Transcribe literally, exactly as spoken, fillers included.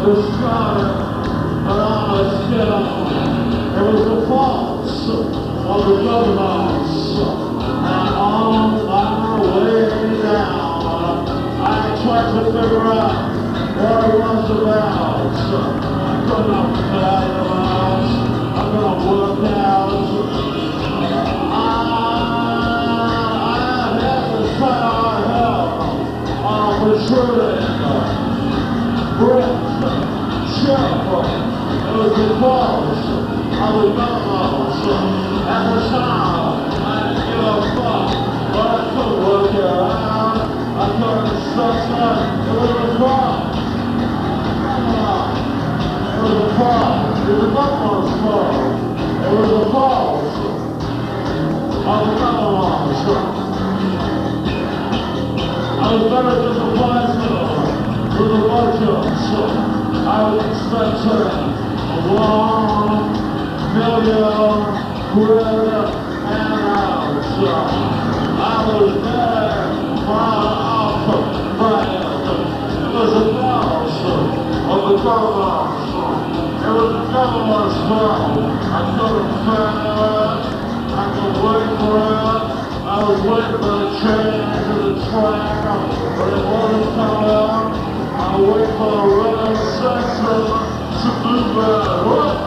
was started around the hill. It was the faults of the governments. And on my way down, I tried to figure out what it was about. I could not figure out. I'm gonna work out. I had to try our help on recruiting. Brick, shuffle, it was the close of the governments. At the time, I didn't give a fuck, but I couldn't work it out. I couldn't structure it. It was a problem. It was a problem. It was the government's fault. It was the fault of the government. I was very disappointed with the budgets. I was expecting one million quid and out. I was very far off by it. It was a loss of the government. It was the government's fault. I couldn't find it. I could wait for it. I was waiting for the change of the track, but it wasn't coming out. I wait for the rhythm section to move it.